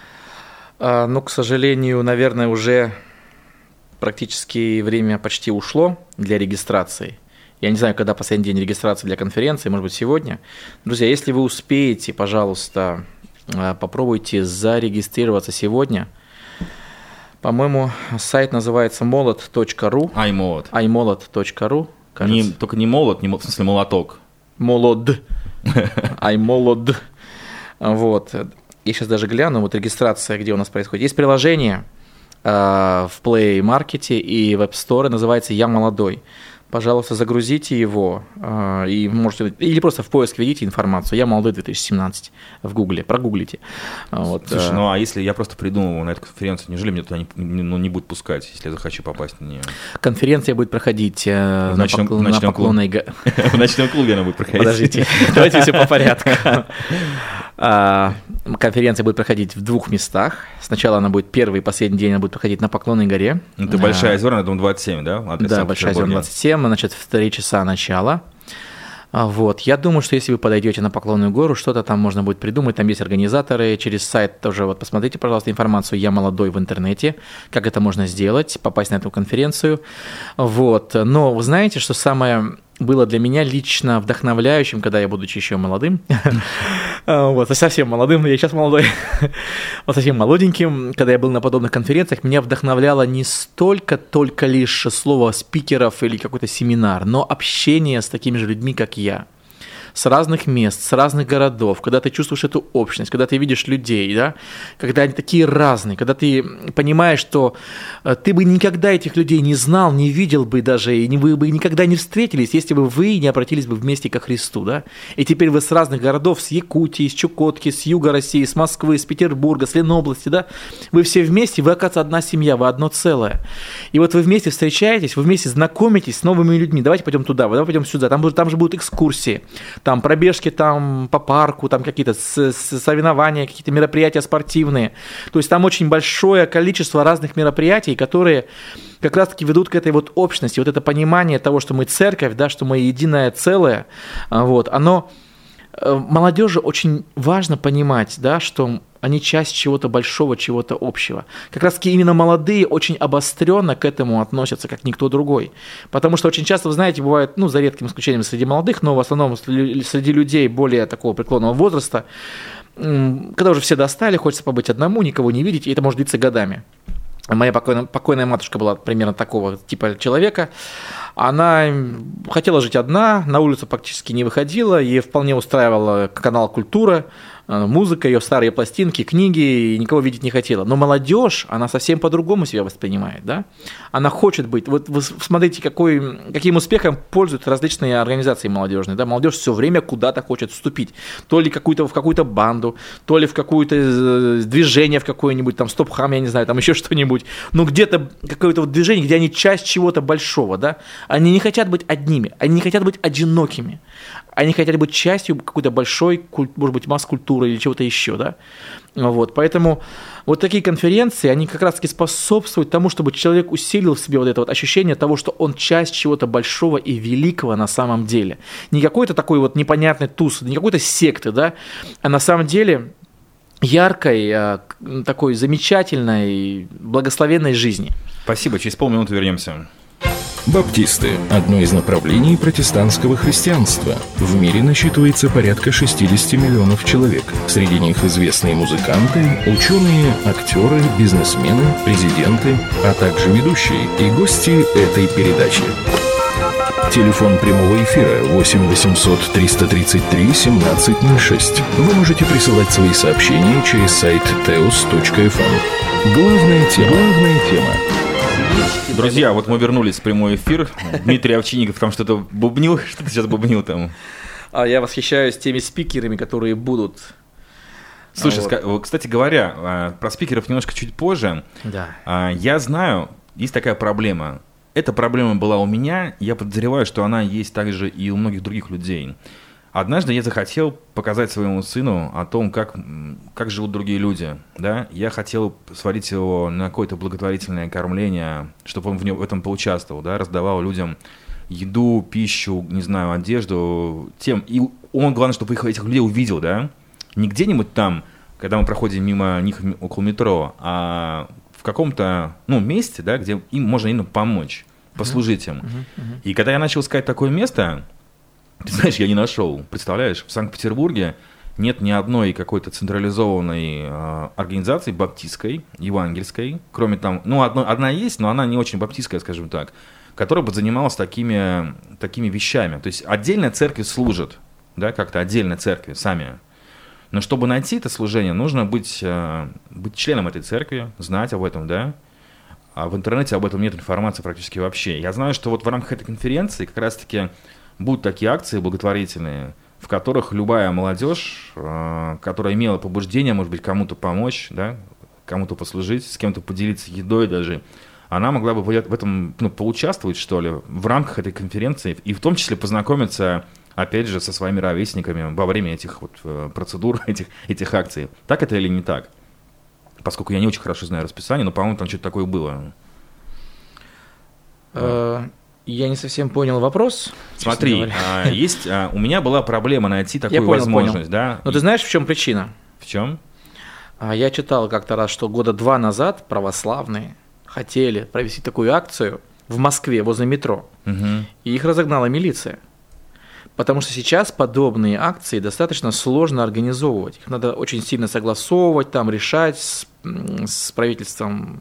А, ну, к сожалению, наверное, уже практически время почти ушло для регистрации. Я не знаю, когда последний день регистрации для конференции, может быть, сегодня. Друзья, если вы успеете, пожалуйста, попробуйте зарегистрироваться сегодня. По-моему, сайт называется молот точка ру. iMolot. iMolot точка ру. Не, только не молот, не, в смысле молоток. Молод. iMolot. Вот. Я сейчас даже гляну, вот регистрация, где у нас происходит. Есть приложение э, в Play Market и в App Store, называется «Я молодой». Пожалуйста, загрузите его, э, и можете, или просто в поиск введите информацию «Я молодой две тысячи семнадцать» в Гугле, прогуглите. Вот. Слушай, ну а если я просто придумываю на эту конференцию, неужели мне туда не, ну, не будут пускать, если я захочу попасть на нее? Конференция будет проходить э, в ночном, на, покл... на Поклонной горе. В ночном клубе она будет проходить. Подождите, давайте все по порядку. Конференция будет проходить в двух местах. Сначала она будет первый и последний день, она будет проходить на Поклонной горе. Это Большая Озерная, дом двадцать семь, да? Да, Большая Озерная, двадцать семь, значит, в три часа начала. Вот. Я думаю, что если вы подойдете на Поклонную гору, что-то там можно будет придумать. Там есть организаторы. Через сайт тоже вот посмотрите, пожалуйста, информацию «Я молодой» в интернете. Как это можно сделать, попасть на эту конференцию. Вот. Но вы знаете, что самое было для меня лично вдохновляющим, когда я, будучи еще молодым, вот, совсем молодым, я сейчас молодой, вот совсем молоденьким, когда я был на подобных конференциях, меня вдохновляло не столько только лишь слово спикеров или какой-то семинар, но общение с такими же людьми, как я, с разных мест, с разных городов, когда ты чувствуешь эту общность, когда ты видишь людей, да, когда они такие разные, когда ты понимаешь, что ты бы никогда этих людей не знал, не видел бы даже, и вы бы никогда не встретились, если бы вы не обратились бы вместе ко Христу, да, и теперь вы с разных городов, с Якутии, с Чукотки, с юга России, с Москвы, с Петербурга, с Ленобласти, да, вы все вместе, вы, оказывается, одна семья, вы одно целое, и вот вы вместе встречаетесь, вы вместе знакомитесь с новыми людьми, давайте пойдем туда, давайте пойдем сюда, там, там же будут экскурсии, там пробежки там по парку, там какие-то соревнования, какие-то мероприятия спортивные, то есть там очень большое количество разных мероприятий, которые как раз-таки ведут к этой вот общности, вот это понимание того, что мы церковь, да, что мы единое целое, вот, оно, молодежи очень важно понимать, да, что они часть чего-то большого, чего-то общего. Как раз-таки именно молодые очень обостренно к этому относятся, как никто другой. Потому что очень часто, вы знаете, бывает, ну, за редким исключением среди молодых, но в основном среди людей более такого преклонного возраста, когда уже все достали, хочется побыть одному, никого не видеть, и это может длиться годами. Моя покойная, покойная матушка была примерно такого типа человека. Она хотела жить одна, на улицу практически не выходила, ей вполне устраивала канал «Культура», музыка, ее старые пластинки, книги, и никого видеть не хотела. Но молодежь, она совсем по-другому себя воспринимает, да? Она хочет быть. Вот вы смотрите, какой, каким успехом пользуются различные организации молодежные, да? Молодежь все время куда-то хочет вступить. То ли какую-то, в какую-то банду, то ли в какое-то движение, в какое-нибудь там стоп-хам, я не знаю, там еще что-нибудь. Но где-то какое-то вот движение, где они часть чего-то большого, да? Они не хотят быть одними, они не хотят быть одинокими. Они хотят быть частью какой-то большой, может быть, масс-культуры или чего-то еще, да. Вот, поэтому вот такие конференции, они как раз-таки способствуют тому, чтобы человек усилил в себе вот это вот ощущение того, что он часть чего-то большого и великого на самом деле. Не какой-то такой вот непонятный туз, не какой-то секты, да, а на самом деле яркой, такой замечательной, благословенной жизни. Спасибо, через полминуты вернемся. Баптисты – одно из направлений протестантского христианства. В мире насчитывается порядка шестьдесят миллионов человек. Среди них известные музыканты, ученые, актеры, бизнесмены, президенты, а также ведущие и гости этой передачи. Телефон прямого эфира восемь восемьсот триста тридцать три семнадцать ноль шесть. Вы можете присылать свои сообщения через сайт теос точка эф эм. Главная тема. Главная тема. Друзья, вот мы вернулись в прямой эфир. Дмитрий Овчинников там что-то бубнил. Что ты сейчас бубнил там? А я восхищаюсь теми спикерами, которые будут. Слушай, вот. Кстати говоря, про спикеров немножко чуть позже. Да. Я знаю, есть такая проблема. Эта проблема была у меня, я подозреваю, что она есть также и у многих других людей. Однажды я захотел показать своему сыну о том, как, как живут другие люди. Да? Я хотел сводить его на какое-то благотворительное кормление, чтобы он в, нем, в этом поучаствовал, да? Раздавал людям еду, пищу, не знаю, одежду. Тем. И он, главное, чтобы их, этих людей увидел, да? Не где-нибудь там, когда мы проходим мимо них около метро, а в каком-то ну, месте, да, где им можно именно помочь, послужить им. Uh-huh, uh-huh. И когда я начал искать такое место, ты знаешь, я не нашел. Представляешь, в Санкт-Петербурге нет ни одной какой-то централизованной э, организации баптистской, евангельской, кроме там, ну, одно, одна есть, но она не очень баптистская, скажем так, которая бы занималась такими, такими вещами. То есть отдельная церковь служит, да, как-то отдельная церковь сами. Но чтобы найти это служение, нужно быть, э, быть членом этой церкви, знать об этом, да. А в интернете об этом нет информации практически вообще. Я знаю, что вот в рамках этой конференции как раз-таки будут такие акции благотворительные, в которых любая молодежь, э, которая имела побуждение, может быть, кому-то помочь, да, кому-то послужить, с кем-то поделиться едой даже, она могла бы в этом ну, поучаствовать, что ли, в рамках этой конференции, и в том числе познакомиться, опять же, со своими ровесниками во время этих вот процедур, этих, этих акций. Так это или не так? Поскольку я не очень хорошо знаю расписание, но, по-моему, там что-то такое было. Я не совсем понял вопрос. Смотри, а, есть, а, у меня была проблема найти такую понял, возможность. Понял. Да? Но ты знаешь, в чем причина? В чем? Я читал как-то раз, что года два назад православные хотели провести такую акцию в Москве возле метро, угу. и их разогнала милиция. Потому что сейчас подобные акции достаточно сложно организовывать. Их надо очень сильно согласовывать, там, решать с, с правительством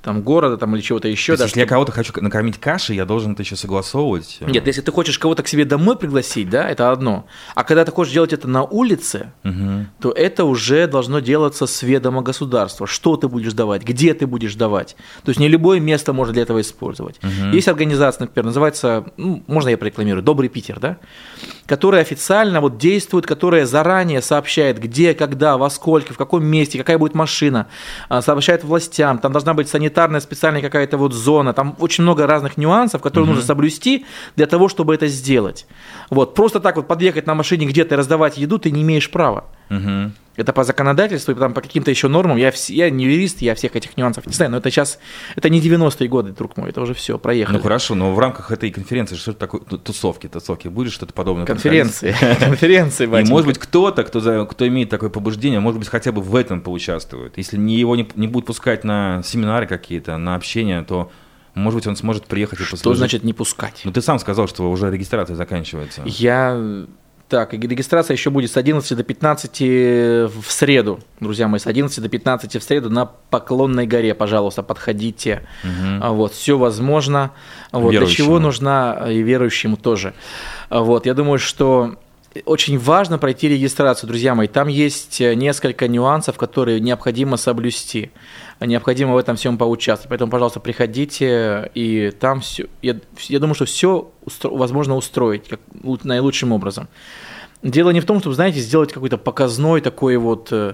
там, города там, или чего-то еще. То есть, да, если чтобы... я кого-то хочу накормить кашей, я должен это еще согласовывать? Нет, если ты хочешь кого-то к себе домой пригласить, да, это одно. А когда ты хочешь делать это на улице, угу. то это уже должно делаться с ведома государства. Что ты будешь давать, где ты будешь давать. То есть не любое место можно для этого использовать. Угу. Есть организация, например, называется, ну, можно я прорекламирую, «Добрый Питер», да, которая официально вот действует, которая заранее сообщает, где, когда, во сколько, в каком месте, какая будет машина, сообщает властям, там должна быть санитарная специальная какая-то вот зона, там очень много разных нюансов, которые угу. нужно соблюсти для того, чтобы это сделать. Вот. Просто так вот подъехать на машине где-то и раздавать еду ты не имеешь права. Угу. Это по законодательству и там, по каким-то еще нормам. Я, я не юрист, я всех этих нюансов не знаю, но это сейчас, это не девяностые годы, друг мой, это уже все, проехали. Ну хорошо, но в рамках этой конференции что-то такое, тусовки, тусовки, будет что-то подобное? Конференции, конференции, И может быть кто-то, кто, кто имеет такое побуждение, может быть хотя бы в этом поучаствует. Если не его не, не будут пускать на семинары какие-то, на общение, то может быть он сможет приехать и послужить. Что значит не пускать? Ну ты сам сказал, что уже регистрация заканчивается. Я... Так, и регистрация еще будет с одиннадцати до пятнадцати в среду, друзья мои, с одиннадцати до пятнадцати в среду на Поклонной горе, пожалуйста, подходите. Угу. Вот, все возможно. Вот, для чего нужна и верующему тоже. Вот, я думаю, что очень важно пройти регистрацию, друзья мои. Там есть несколько нюансов, которые необходимо соблюсти. Необходимо в этом всем поучаствовать. Поэтому, пожалуйста, приходите, и там все. Я, я думаю, что все устро, возможно устроить как, наилучшим образом. Дело не в том, чтобы, знаете, сделать какой-то показной такой вот э,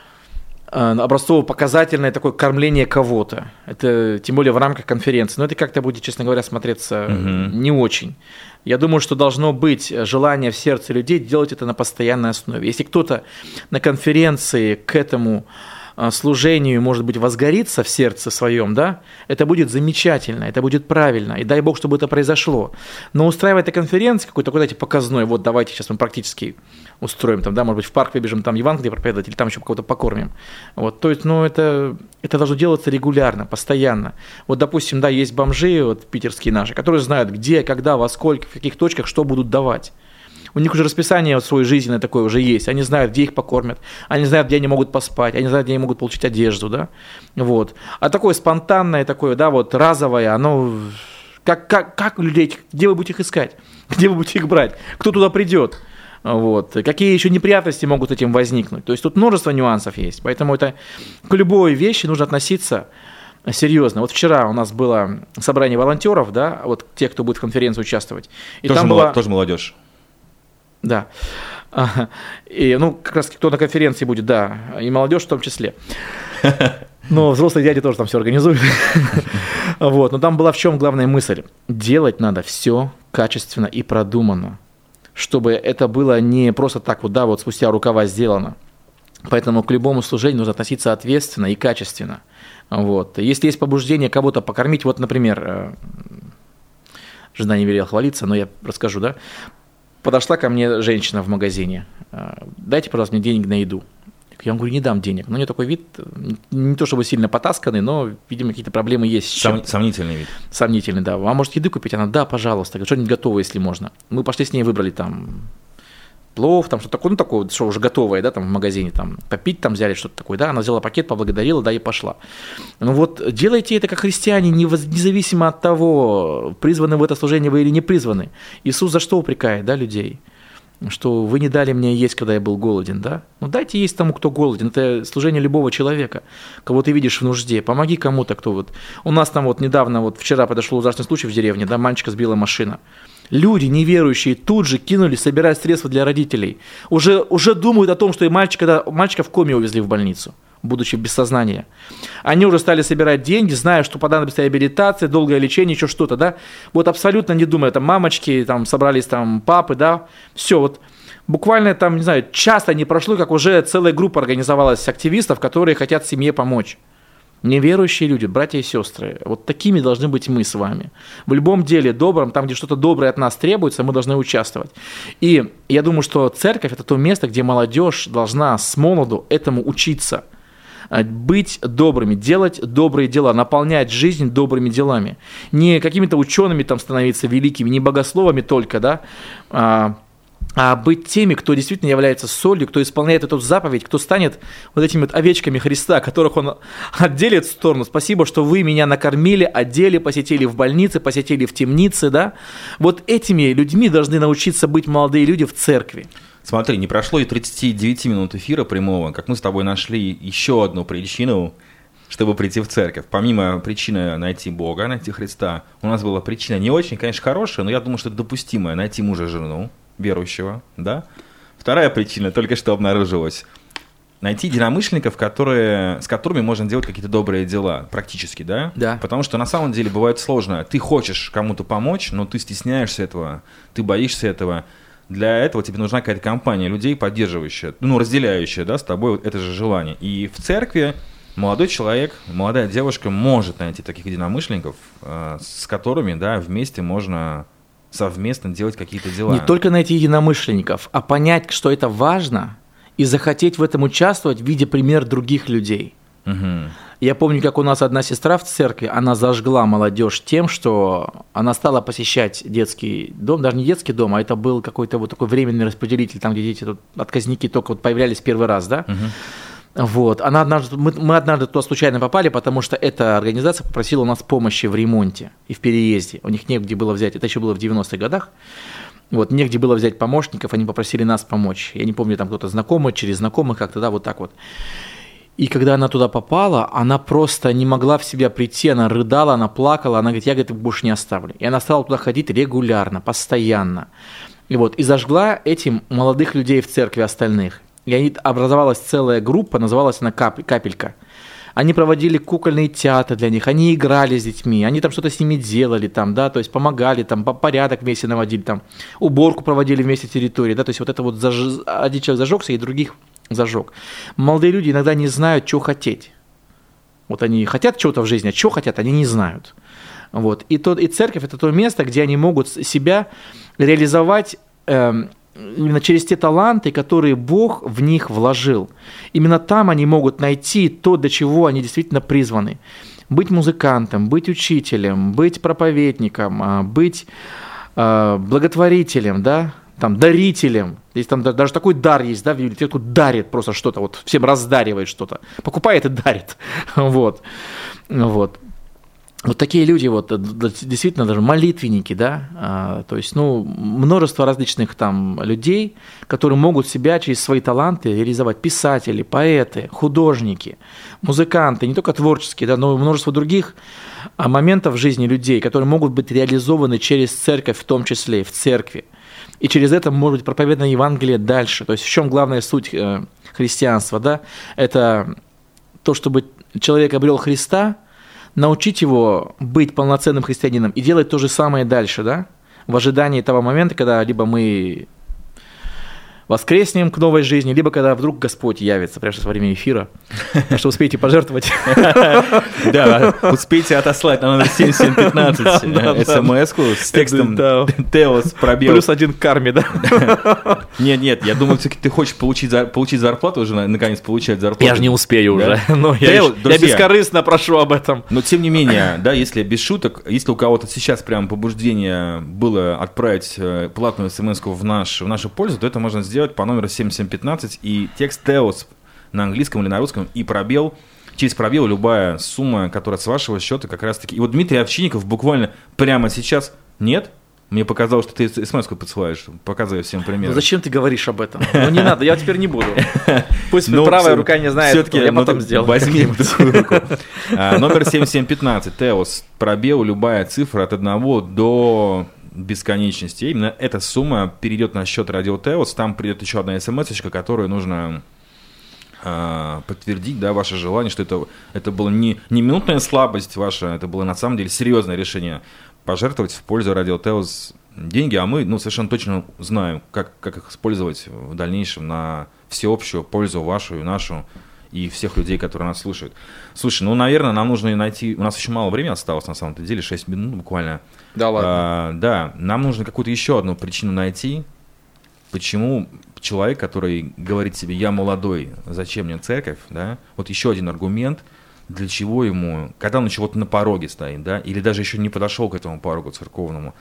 образцово-показательное такое кормление кого-то. Это тем более в рамках конференции. Но это как-то будет, честно говоря, смотреться угу. не очень. Я думаю, что должно быть желание в сердце людей делать это на постоянной основе. Если кто-то на конференции к этому служению, может быть, возгорится в сердце своем, да, это будет замечательно, это будет правильно, и дай Бог, чтобы это произошло. Но устраивать этой конференции какой-то, какой-то показной, вот давайте сейчас мы практически устроим, там, да, может быть, в парк выбежим, там Евангелие проповедовать, или там еще кого-то покормим. Вот, то есть, ну, это, это должно делаться регулярно, постоянно. Вот, допустим, да, есть бомжи, вот, питерские наши, которые знают, где, когда, во сколько, в каких точках, что будут давать. У них уже расписание вот свое жизненное такое уже есть. Они знают, где их покормят, они знают, где они могут поспать, они знают, где они могут получить одежду, да. Вот. А такое спонтанное, такое, да, вот разовое, оно как, как, как у людей, где вы будете их искать, где вы будете их брать, кто туда придет, вот. Какие еще неприятности могут этим возникнуть. То есть тут множество нюансов есть, поэтому это к любой вещи нужно относиться серьезно. Вот вчера у нас было собрание волонтеров, да, вот тех, кто будет в конференции участвовать. И тоже, там мол... была... тоже молодежь. Да. И, ну, как раз кто на конференции будет, да, и молодежь в том числе. Но взрослые дяди тоже там все организуют. Вот. Но там была в чем главная мысль? Делать надо все качественно и продуманно, чтобы это было не просто так вот, да, вот спустя рукава сделано. Поэтому к любому служению нужно относиться ответственно и качественно. Вот. Если есть побуждение кого-то покормить, вот, например, жена не велела хвалиться, но я расскажу, да. Подошла ко мне женщина в магазине. Дайте, пожалуйста, мне денег на еду. Я говорю, не дам денег. Но у нее такой вид, не то чтобы сильно потасканный, но, видимо, какие-то проблемы есть. Сом, сомнительный вид. Сомнительный, да. А может, еды купить? Она, да, пожалуйста. Говорит, что-нибудь готовое, если можно. Мы пошли с ней, выбрали там плов, там что-то такое, ну, такое, что уже готовое, да, там в магазине, там попить там взяли что-то такое, да. Она взяла пакет, поблагодарила, да, и пошла. Ну вот, делайте это как христиане, независимо от того, призваны в это служение вы или не призваны. Иисус за что упрекает, да, людей? Что вы не дали мне есть, когда я был голоден, да? Ну дайте есть тому, кто голоден. Это служение любого человека, кого ты видишь в нужде. Помоги кому-то, кто вот... У нас там вот недавно, вот вчера произошел ужасный случай в деревне, да, мальчика сбила машина. Люди, неверующие, тут же кинулись собирать средства для родителей. Уже, уже думают о том, что и мальчика, мальчика в коме увезли в больницу, будучи без сознания. Они уже стали собирать деньги, зная, что понадобится реабилитация, долгое лечение, еще что-то, да. Вот абсолютно не думая, там мамочки, там собрались там папы, да. Все, вот буквально там, не знаю, часто не прошло, как уже целая группа организовалась активистов, которые хотят семье помочь. Неверующие люди, братья и сестры, вот такими должны быть мы с вами. В любом деле добром, там, где что-то доброе от нас требуется, мы должны участвовать. И я думаю, что церковь – это то место, где молодежь должна с молоду этому учиться. Быть добрыми, делать добрые дела, наполнять жизнь добрыми делами. Не какими-то учеными там становиться великими, не богословами только, да, а а быть теми, кто действительно является солью, кто исполняет эту заповедь, кто станет вот этими вот овечками Христа, которых Он отделит в сторону. Спасибо, что вы меня накормили, одели, посетили в больнице, посетили в темнице, да. Вот этими людьми должны научиться быть молодые люди в церкви. Смотри, не прошло и тридцать девять минут эфира прямого, как мы с тобой нашли еще одну причину, чтобы прийти в церковь. Помимо причины найти Бога, найти Христа, у нас была причина не очень, конечно, хорошая, но я думаю, что это допустимая, найти мужа и жену, верующего, да. Вторая причина только что обнаружилась. Найти единомышленников, которые, с которыми можно делать какие-то добрые дела, практически, да? Да. Потому что на самом деле бывает сложно. Ты хочешь кому-то помочь, но ты стесняешься этого, ты боишься этого. Для этого тебе нужна какая-то компания людей, поддерживающая, ну, разделяющая, да, с тобой вот это же желание. И в церкви молодой человек, молодая девушка может найти таких единомышленников, с которыми, да, вместе можно совместно делать какие-то дела. Не только найти единомышленников, а понять, что это важно, и захотеть в этом участвовать, видя пример других людей. Угу. Я помню, как у нас одна сестра в церкви, она зажгла молодежь тем, что она стала посещать детский дом, даже не детский дом, а это был какой-то вот такой временный распределитель, там, где дети, тут отказники только вот появлялись первый раз, да? Угу. Вот. Она однажды, мы, мы однажды туда случайно попали, потому что эта организация попросила у нас помощи в ремонте и в переезде. У них негде было взять, это еще было в девяностых годах, вот, негде было взять помощников, они попросили нас помочь. Я не помню, там кто-то знакомый, через знакомых как-то, да, вот так вот. И когда она туда попала, она просто не могла в себя прийти, она рыдала, она плакала, она говорит, я, говорит, их больше не оставлю. И она стала туда ходить регулярно, постоянно. И вот, и зажгла этим молодых людей в церкви остальных. И они, образовалась целая группа, называлась она «Капелька». Они проводили кукольные театры для них, они играли с детьми, они там что-то с ними делали, там, да, то есть помогали, там, порядок вместе наводили, там, уборку проводили вместе территории, да, то есть вот это вот заж... один человек зажегся и других зажег. Молодые люди иногда не знают, что хотеть. Вот они хотят чего-то в жизни, а что хотят, они не знают. Вот. И, то, и церковь – это то место, где они могут себя реализовать э, именно через те таланты, которые Бог в них вложил. Именно там они могут найти то, для чего они действительно призваны. Быть музыкантом, быть учителем, быть проповедником, быть э, благотворителем, да, там, дарителем. Здесь там даже такой дар есть, да, в Библии, кто дарит просто что-то, вот всем раздаривает что-то, покупает и дарит. Вот. Вот. Вот такие люди, вот, действительно, даже молитвенники, да, то есть, ну, множество различных там людей, которые могут себя через свои таланты реализовать, писатели, поэты, художники, музыканты, не только творческие, да, но и множество других моментов в жизни людей, которые могут быть реализованы через церковь, в том числе, в церкви, и через это может быть проповедано Евангелие дальше, то есть в чем главная суть христианства, да, это то, чтобы человек обрел Христа, научить его быть полноценным христианином и делать то же самое дальше, да, в ожидании того момента, когда либо мы воскреснем к новой жизни, либо когда вдруг Господь явится, прямо сейчас во время эфира, что успеете пожертвовать. Да, успейте отослать на номер семь семь пятнадцать смс-ку с текстом «Теос пробел». Плюс один к карме, да? Нет, нет, я думаю, все-таки ты хочешь получить зарплату уже, наконец получать зарплату. Я же не успею уже. Я бескорыстно прошу об этом. Но тем не менее, да, если без шуток, если у кого-то сейчас прям побуждение было отправить платную смс-ку в нашу пользу, то это можно сделать по номеру семь семь пятнадцать и текст «Теос» на английском или на русском и пробел. Через пробел любая сумма, которая с вашего счета как раз-таки. И вот Дмитрий Овчинников буквально прямо сейчас нет. Мне показалось, что ты смс-ку подсылаешь, показывая всем пример. Ну зачем ты говоришь об этом? Ну не надо, я теперь не буду. Пусть ну, правая рука не знает, все-таки я потом ну, сделаю. Возьми другую руку. А, номер семь семь пятнадцать, Теос, пробел, любая цифра от одного до бесконечности. Именно эта сумма перейдет на счет Радио Теос. Там придет еще одна смс-очка, которую нужно а, подтвердить, да, ваше желание, что это, это была не, не минутная слабость ваша, это было на самом деле серьезное решение пожертвовать в пользу Радио Теос деньги, а мы, ну, совершенно точно знаем, как, как их использовать в дальнейшем на всеобщую пользу вашу и нашу, и всех людей, которые нас слушают. Слушай, ну, наверное, нам нужно найти... У нас еще мало времени осталось, на самом-то деле, шесть минут буквально. Да ладно? А, да, нам нужно какую-то еще одну причину найти, почему человек, который говорит себе «я молодой, зачем мне церковь?», да, вот еще один аргумент, для чего ему, когда он чего-то на пороге стоит, да, или даже еще не подошел к этому порогу церковному,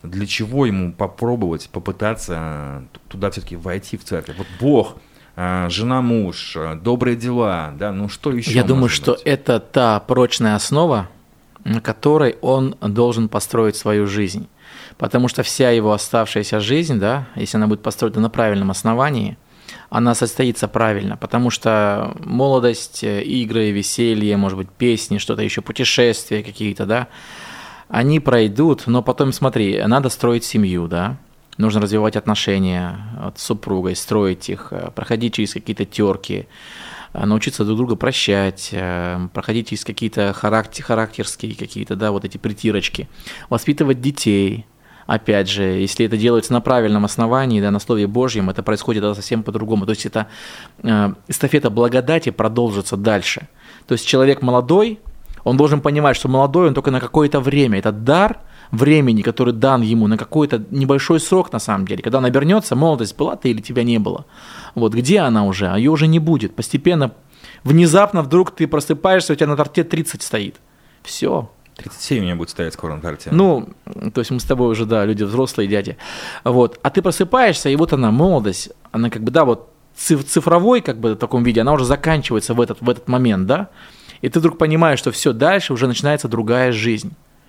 для чего ему попробовать, попытаться туда все-таки войти в церковь? Вот Бог, жена, муж, добрые дела, да, ну что еще? Я думаю, что быть? Это та прочная основа, на которой он должен построить свою жизнь. Потому что вся его оставшаяся жизнь, да, если она будет построена на правильном основании, она состоится правильно, потому что молодость, игры, веселье, может быть, песни, что-то еще, путешествия какие-то, да, они пройдут, но потом, смотри, надо строить семью, да, нужно развивать отношения с супругой, строить их, проходить через какие-то терки, научиться друг друга прощать, проходить через какие-то характер, характерские какие-то, да, вот эти притирочки, воспитывать детей. Опять же, если это делается на правильном основании, да, на Слове Божьем, это происходит совсем по-другому. То есть это э, эстафета благодати продолжится дальше. То есть человек молодой, он должен понимать, что молодой он только на какое-то время. Это дар времени, который дан ему на какой-то небольшой срок на самом деле. Когда он обернется, молодость была ты или тебя не было. Вот где она уже? А ее уже не будет. Постепенно, внезапно вдруг ты просыпаешься, у тебя на торте тридцать стоит. Все. тридцать семь у меня будет стоять скоро на торте. Ну, то есть мы с тобой уже, да, люди взрослые, дяди. Вот. А ты просыпаешься, и вот она, молодость, она как бы, да, вот цифровой, как бы в таком виде, она уже заканчивается в этот, в этот момент, да, и ты вдруг понимаешь, что все, дальше уже начинается другая жизнь.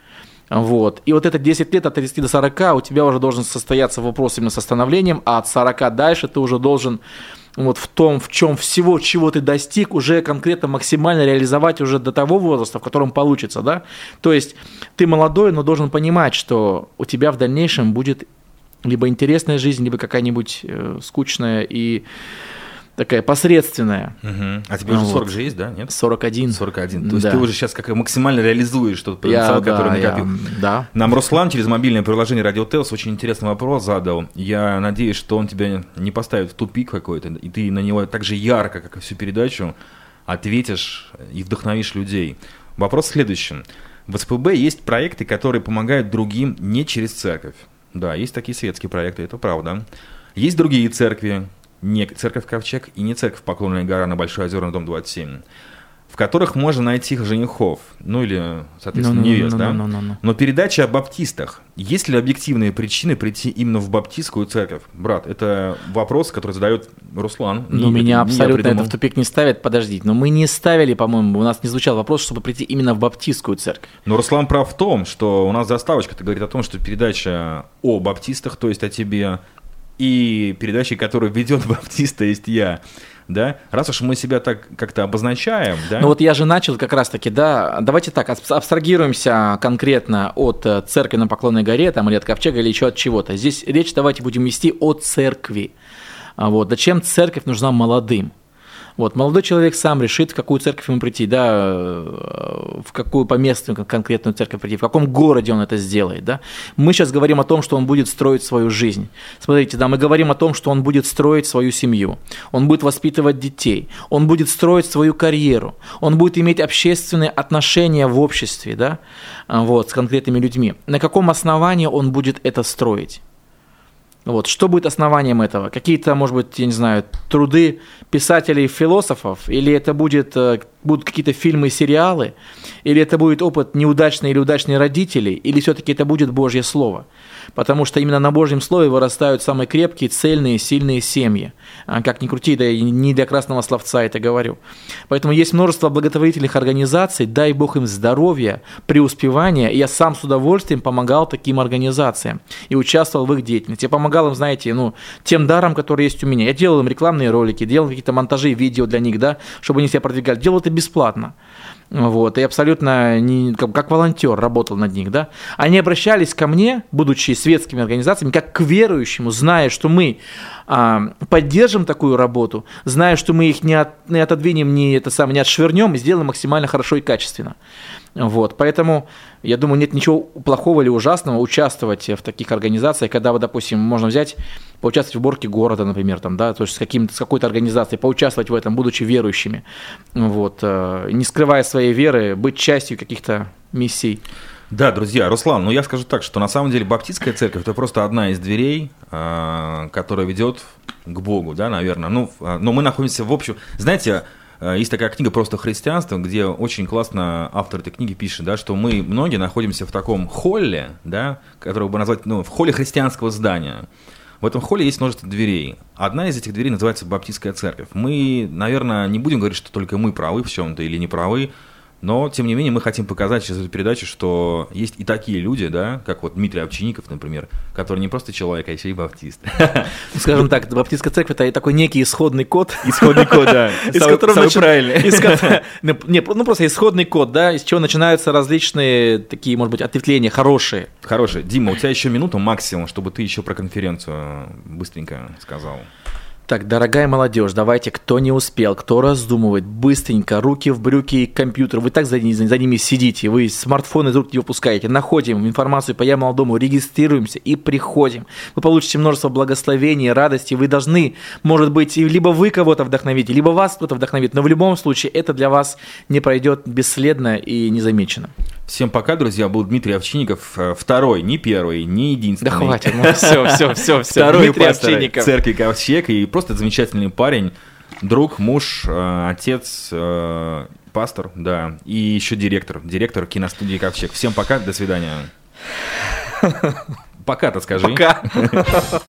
Вот. И вот это десять лет от тридцати до сорока у тебя уже должен состояться вопрос именно с становлением, а от сорока дальше ты уже должен вот в том, в чем всего, чего ты достиг, уже конкретно максимально реализовать уже до того возраста, в котором получится, да. То есть ты молодой, но должен понимать, что у тебя в дальнейшем будет либо интересная жизнь, либо какая-нибудь э, скучная и такая посредственная. Угу. А тебе уже вот. сорок же есть, да? Нет? сорок один. сорок один. То есть да. Ты уже сейчас как максимально реализуешь тот потенциал, я, который да, накопил. Я, да. Нам Руслан через мобильное приложение Радио Телс очень интересный вопрос задал. Я надеюсь, что он тебя не поставит в тупик какой-то, и ты на него так же ярко, как и всю передачу, ответишь и вдохновишь людей. Вопрос в следующем. В СПБ есть проекты, которые помогают другим не через церковь. Да, есть такие светские проекты, это правда. Есть другие церкви, не церковь Ковчег и не церковь Поклонная гора на Большой Озерный дом двадцать семь, в которых можно найти женихов, ну или, соответственно, no, no, невест, no, no, да? No, no, no, no. Но передача о баптистах. Есть ли объективные причины прийти именно в баптистскую церковь? Брат, это вопрос, который задает Руслан. Ну, меня абсолютно это в тупик не ставит. Подождите, но мы не ставили, по-моему, у нас не звучал вопрос, чтобы прийти именно в баптистскую церковь. Но Руслан прав в том, что у нас заставочка-то говорит о том, что передача о баптистах, то есть о тебе, и передачи, которую ведет баптист, то есть я, да, раз уж мы себя так как-то обозначаем, да. Ну вот я же начал как раз-таки, да, давайте так, абстрагируемся конкретно от церкви на Поклонной горе, там, или от Ковчега, или еще от чего-то. Здесь речь давайте будем вести о церкви. Вот, зачем церковь нужна молодым? Вот, молодой человек сам решит, в какую церковь ему прийти, да, в какую поместную конкретную церковь прийти, в каком городе он это сделает, да. Мы сейчас говорим о том, что он будет строить свою жизнь. Смотрите, да, мы говорим о том, что он будет строить свою семью, он будет воспитывать детей, он будет строить свою карьеру, он будет иметь общественные отношения в обществе, да, вот, с конкретными людьми. На каком основании он будет это строить? Вот. Что будет основанием этого? Какие-то, может быть, я не знаю, труды писателей, философов? Или это будет, будут какие-то фильмы, сериалы? Или это будет опыт неудачные или удачные родители? Или все-таки это будет Божье Слово? Потому что именно на Божьем Слове вырастают самые крепкие, цельные, сильные семьи. Как ни крути, да и не для красного словца это говорю. Поэтому есть множество благотворительных организаций, дай Бог им здоровья, преуспевания. И я сам с удовольствием помогал таким организациям и участвовал в их деятельности. Я помогал им, знаете, ну, тем даром, который есть у меня. Я делал им рекламные ролики, делал какие-то монтажи, видео для них, да, чтобы они себя продвигали. Делал это бесплатно. Вот, и абсолютно не, как, как волонтер работал над них, да. Они обращались ко мне, будучи светскими организациями, как к верующему, зная, что мы а, поддержим такую работу, зная, что мы их не, от, не отодвинем, не, это самое, не отшвырнем и сделаем максимально хорошо и качественно. Вот, поэтому, я думаю, нет ничего плохого или ужасного участвовать в таких организациях, когда, вот, допустим, можно взять, поучаствовать в уборке города, например, там, да, то есть с, каким, с какой-то организацией, поучаствовать в этом, будучи верующими, вот, не скрывая своей веры, быть частью каких-то миссий. Да, друзья, Руслан, ну я скажу так, что на самом деле баптистская церковь – это просто одна из дверей, которая ведет к Богу, да, наверное. Ну, но мы находимся в общем, знаете, Есть такая книга «Просто христианство», где очень классно автор этой книги пишет, да, что мы многие находимся в таком холле, да, который бы назвать, ну, в холле христианского здания. В этом холле есть множество дверей. Одна из этих дверей называется Баптистская церковь. Мы, наверное, не будем говорить, что только мы правы в чем-то или не правы, но, тем не менее, мы хотим показать через эту передачу, что есть и такие люди, да, как вот Дмитрий Овчинников, например, который не просто человек, а еще и баптист. Скажем так, Баптистская церковь – это такой некий исходный код. Исходный код, да, самый правильный. Не, ну просто исходный код, да, из чего начинаются различные такие, может быть, ответвления хорошие. Хорошие. Дима, у тебя еще минута максимум, чтобы ты еще про конференцию быстренько сказал. Так, дорогая молодежь, давайте, кто не успел, кто раздумывает, быстренько, руки в брюки и компьютер, вы так за, за ними сидите, вы смартфон из рук не выпускаете, находим информацию по «Я молодому», регистрируемся и приходим. Вы получите множество благословений, радости, вы должны, может быть, либо вы кого-то вдохновите, либо вас кто-то вдохновит, но в любом случае это для вас не пройдет бесследно и незамеченно. Всем пока, друзья. Был Дмитрий Овчинников, второй, не первый, не единственный. Да хватит, ну все, все, все, все. Второй пастор церкви Ковчег и просто замечательный парень, друг, муж, отец, пастор, да, и еще директор, директор киностудии Ковчег. Всем пока, до свидания. Пока-то скажи. Пока.